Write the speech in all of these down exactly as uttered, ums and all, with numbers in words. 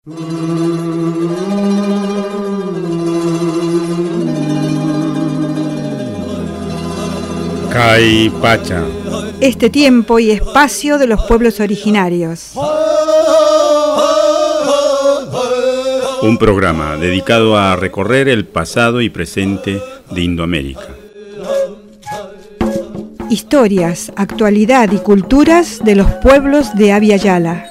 Caipacha. Este tiempo y espacio de los pueblos originarios. Un programa dedicado a recorrer el pasado y presente de Indoamérica. Historias, actualidad y culturas de los pueblos de Abya Yala.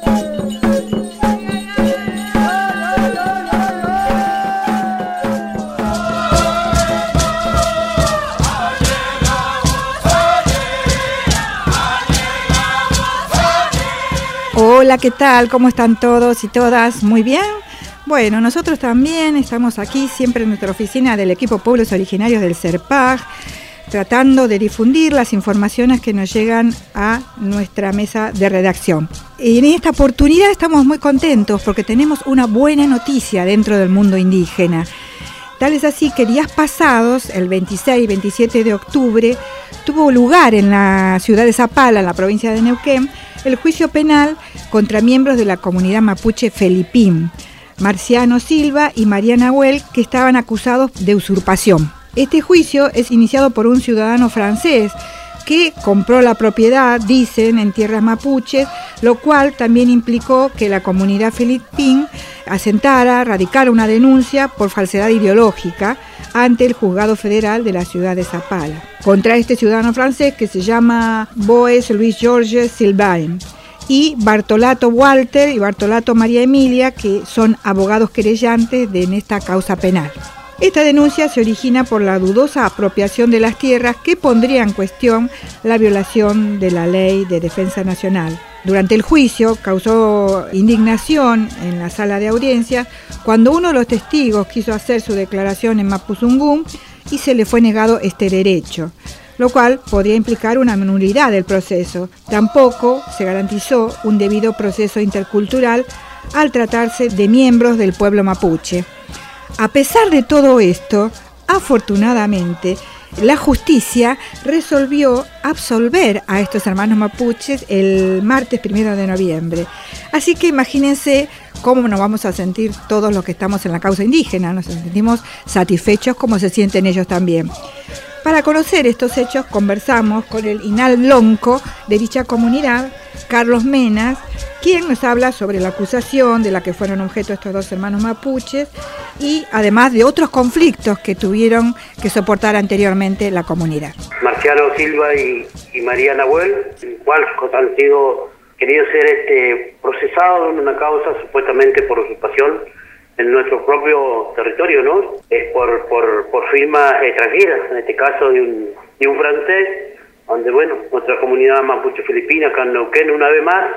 Hola, ¿qué tal? ¿Cómo están todos y todas? ¿Muy bien? Bueno, nosotros también estamos aquí siempre en nuestra oficina del equipo Pueblos Originarios del CERPAG, tratando de difundir las informaciones que nos llegan a nuestra mesa de redacción. Y en esta oportunidad estamos muy contentos porque tenemos una buena noticia dentro del mundo indígena. Tal es así que días pasados, el veintiséis y veintisiete de octubre, tuvo lugar en la ciudad de Zapala, en la provincia de Neuquén, el juicio penal contra miembros de la comunidad mapuche Felipín, Marciano Silva y María Nahuel, que estaban acusados de usurpación. Este juicio es iniciado por un ciudadano francés que compró la propiedad, dicen, en tierras mapuches, lo cual también implicó que la comunidad Felipín asentara, radicara una denuncia por falsedad ideológica ante el juzgado federal de la ciudad de Zapala, contra este ciudadano francés que se llama Boes Luis Georges Sylvain, y Bartolato Walter y Bartolato María Emilia, que son abogados querellantes de, en esta causa penal. Esta denuncia se origina por la dudosa apropiación de las tierras que pondría en cuestión la violación de la Ley de Defensa Nacional. Durante el juicio causó indignación en la sala de audiencia cuando uno de los testigos quiso hacer su declaración en Mapuzungún y se le fue negado este derecho, lo cual podría implicar una nulidad del proceso. Tampoco se garantizó un debido proceso intercultural al tratarse de miembros del pueblo mapuche. A pesar de todo esto, afortunadamente, la justicia resolvió absolver a estos hermanos mapuches el martes primero de noviembre. Así que imagínense cómo nos vamos a sentir todos los que estamos en la causa indígena. Nos sentimos satisfechos como se sienten ellos también. Para conocer estos hechos conversamos con el Inal Lonco de dicha comunidad, Carlos Menas, quien nos habla sobre la acusación de la que fueron objeto estos dos hermanos mapuches y además de otros conflictos que tuvieron que soportar anteriormente la comunidad. Marciano Silva y, y María Nahuel, igual han sido queridos ser este, procesados en una causa supuestamente por usurpación en nuestro propio territorio, ¿no? Es por, por, por firmas extranjeras, en este caso de un, de un francés, donde, bueno, nuestra comunidad mapuche filipina, acá en Neuquén, una vez más,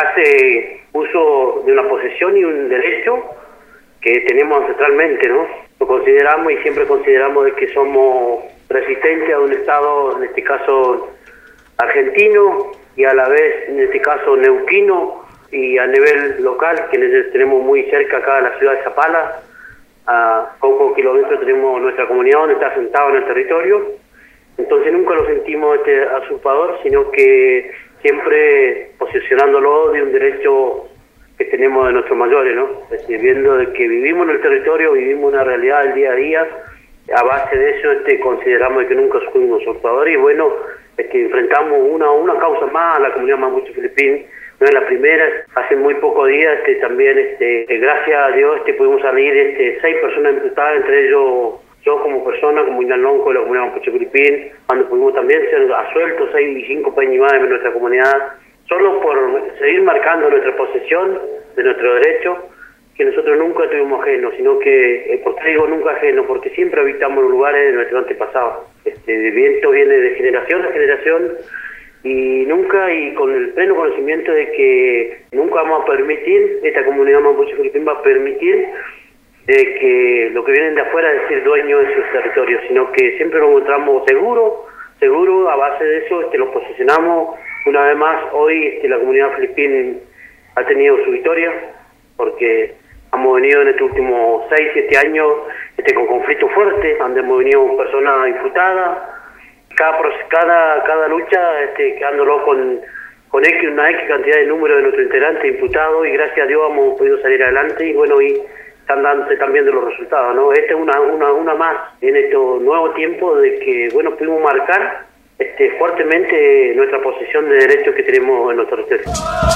hace uso de una posesión y un derecho que tenemos ancestralmente, ¿no? Lo consideramos y siempre consideramos de que somos resistentes a un Estado, en este caso argentino, y a la vez, en este caso, neuquino, y a nivel local, que tenemos muy cerca acá de la ciudad de Zapala, a pocos kilómetros tenemos nuestra comunidad donde está asentado en el territorio. Entonces nunca lo sentimos este usurpador, sino que siempre posicionándolo de un derecho que tenemos de nuestros mayores, ¿no? Es decir, viendo de que vivimos en el territorio, vivimos una realidad del día a día, a base de eso este, consideramos que nunca fuimos usurpadores y bueno, este, enfrentamos una una causa más a la comunidad mapuche Felipín. No es la primera, hace muy pocos días este, también, este, gracias a Dios, este, pudimos salir este, seis personas imputadas, entre ellos yo como persona, como Inal Lonco de la comunidad mapuche Felipín, cuando pudimos también ser asueltos seis y cinco peñimadas de nuestra comunidad, solo por seguir marcando nuestra posesión de nuestro derecho, que nosotros nunca tuvimos ajeno, sino que, ¿por qué digo nunca ajeno? Porque siempre habitamos los lugares de nuestro antepasado. Este, el viento viene de generación a generación, y nunca, y con el pleno conocimiento de que nunca vamos a permitir, esta comunidad mapuche Felipín va a permitir de que lo que vienen de afuera es ser dueños de sus territorios, sino que siempre nos encontramos seguros, seguros, a base de eso este, los posicionamos. Una vez más, hoy este, la comunidad Felipín ha tenido su victoria, porque hemos venido en estos últimos seis, siete años este, con conflictos fuertes, donde hemos venido personas imputadas, cada, cada, cada lucha este, quedándolo con con X, una X cantidad de número de nuestros integrantes imputados, y gracias a Dios hemos podido salir adelante, y bueno, y están dando, se están viendo los resultados, ¿no? Esta es una, una, una más en este nuevo tiempo de que, bueno, pudimos marcar este, fuertemente nuestra posición de derechos que tenemos en nuestro territorio.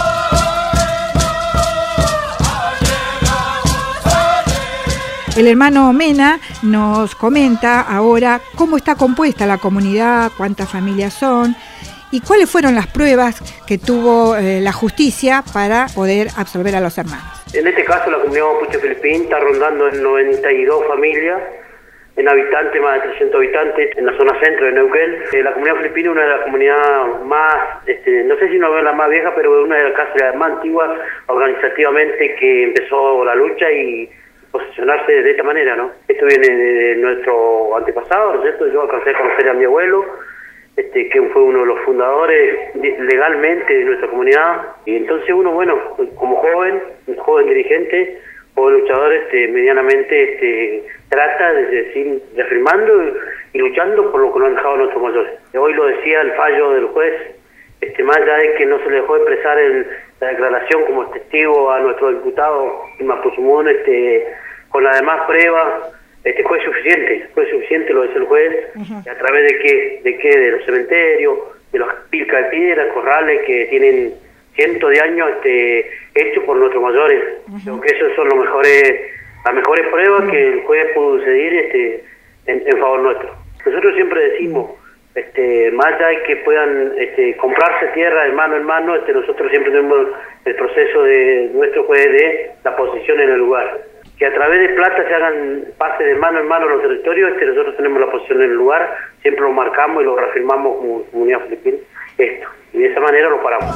El hermano Mena nos comenta ahora cómo está compuesta la comunidad, cuántas familias son y cuáles fueron las pruebas que tuvo eh, la justicia para poder absolver a los hermanos. En este caso, la comunidad mapuche filipín está rondando en noventa y dos familias, en habitantes, más de trescientos habitantes, en la zona centro de Neuquén. Eh, la comunidad filipina es una de las comunidades más, este, no sé si no es la más vieja, pero es una de las casas más antiguas organizativamente que empezó la lucha y posicionarse de esta manera, ¿no? Esto viene de nuestro antepasado, ¿no es cierto? Yo alcancé a conocer a mi abuelo, este, que fue uno de los fundadores legalmente de nuestra comunidad, y entonces uno, bueno, como joven, joven dirigente, joven luchador, este, medianamente este, trata de seguir reafirmando y, y luchando por lo que nos han dejado nuestros mayores. Hoy lo decía el fallo del juez, este, más allá de que no se le dejó expresar en la declaración como testigo a nuestro diputado Mapuzumún, este, con las demás pruebas, este, fue suficiente, fue suficiente, lo dice el juez, uh-huh. A través de qué, de qué, de los cementerios, de las pilcas de piedras, corrales que tienen cientos de años este, hechos por nuestros mayores. Uh-huh. Creo que esos son los mejores, las mejores pruebas uh-huh. que el juez pudo decidir este, en, en favor nuestro. Nosotros siempre decimos, Este, más allá de que puedan este, comprarse tierra de mano en mano, este, nosotros siempre tenemos el proceso de nuestro juez de la posición en el lugar. Que a través de plata se hagan pases de mano en mano en los territorios, este, nosotros tenemos la posición en el lugar, siempre lo marcamos y lo reafirmamos como comunidad filipina, esto. Y de esa manera lo paramos.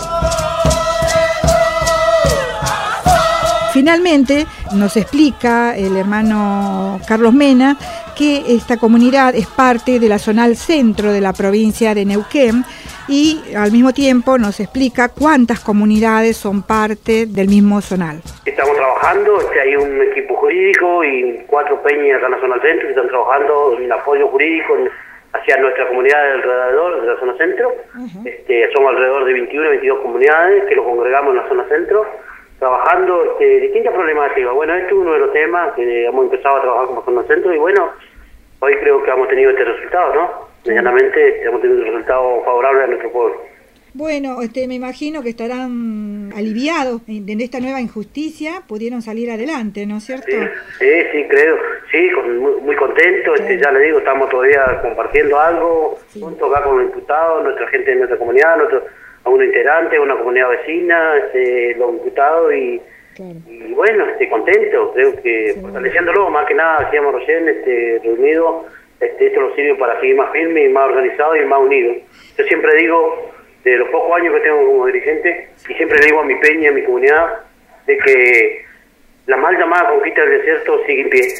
Finalmente nos explica el hermano Carlos Mena que esta comunidad es parte de la zonal centro de la provincia de Neuquén y al mismo tiempo nos explica cuántas comunidades son parte del mismo zonal. Estamos trabajando, este, hay un equipo jurídico y cuatro peñas acá en la zona centro que están trabajando en apoyo jurídico hacia nuestra comunidad alrededor de la zona centro. Uh-huh. Este, somos alrededor de veintiuna, veintidós comunidades que los congregamos en la zona centro, trabajando este, distintas problemáticas. Bueno, este es uno de los temas que hemos empezado a trabajar como zona centro y bueno, hoy creo que hemos tenido este resultado, ¿no? Medianamente hemos tenido un resultado favorable a nuestro pueblo. Bueno, este, me imagino que estarán aliviados de esta nueva injusticia, pudieron salir adelante, ¿no es cierto? Sí, sí, sí creo, sí, con, muy, muy contento, sí. este, ya le digo, estamos todavía compartiendo algo, sí. junto acá con los imputados, nuestra gente de nuestra comunidad, nuestro, algunos integrantes, una comunidad vecina, este, los imputados y... Claro. Y bueno, este, contento, creo que sí. fortaleciéndolo, más que nada, decíamos recién, este, reunido, este, esto nos sirve para seguir más firme y más organizado y más unido. Yo siempre digo, de los pocos años que tengo como dirigente, y siempre le digo a mi peña, a mi comunidad, de que la mal llamada conquista del desierto sigue en pie.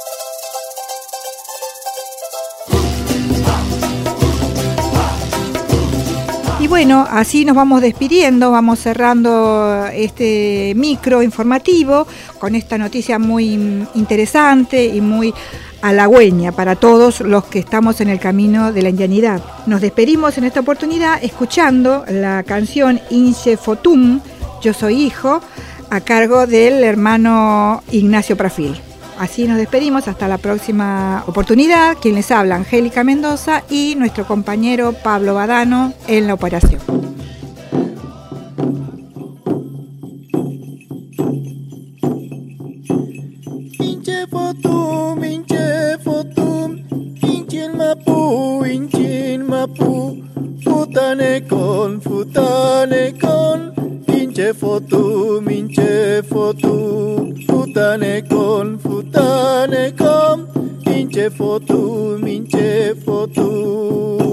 Y bueno, así nos vamos despidiendo, vamos cerrando este micro informativo con esta noticia muy interesante y muy halagüeña para todos los que estamos en el camino de la indianidad. Nos despedimos en esta oportunidad escuchando la canción Inche Fotum, Yo Soy Hijo, a cargo del hermano Ignacio Prafil. Así nos despedimos, hasta la próxima oportunidad. Quien les habla, Angélica Mendoza y nuestro compañero Pablo Badano en la operación. Inche fotum, inche fotum, inchin mapu, inchin mapu, futane con, futane con, inche fotum, inche fotum, futane con, futane con, inche fotum, inche fotum.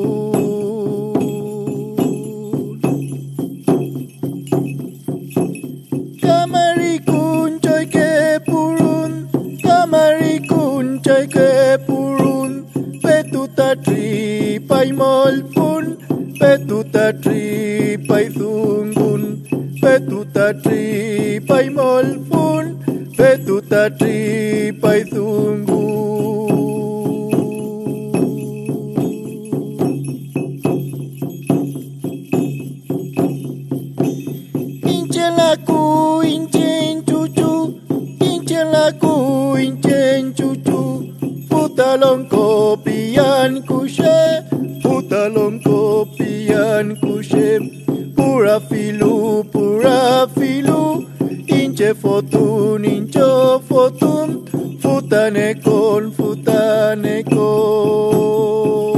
Kamarikun choy ke purun, kamarikun choy ke purun, petuta tri pai molfun, petuta tri pai zungun, petuta tri pai molfun, petuta tri pai zungun. la kuinchen chuchu, putalon kopian kushe, putalon kopian kushe, pura filu, pura filu, inche fotun, incho fotun, futane con, futane con.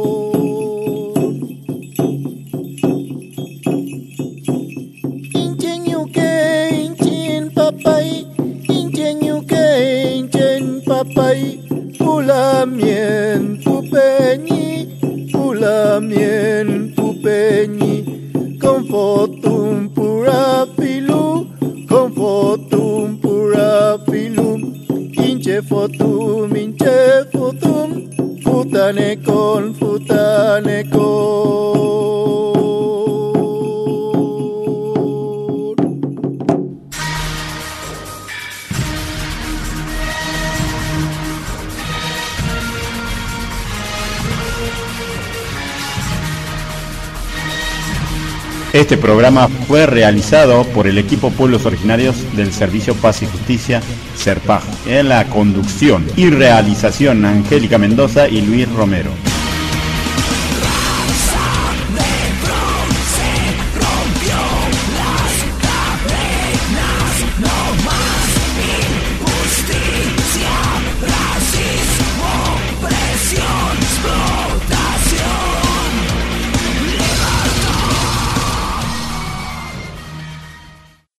Inchen yuke, inchen papai, inchen yuke, inchen papai, pulamien pupeñi, pulamien pupeñi, con fotum pura filu, con fotum pura filu, inche fotum, inche fotum, futane con, futane con. Este programa fue realizado por el equipo Pueblos Originarios del Servicio Paz y Justicia, SERPAJ, en la conducción y realización Angélica Mendoza y Luis Romero.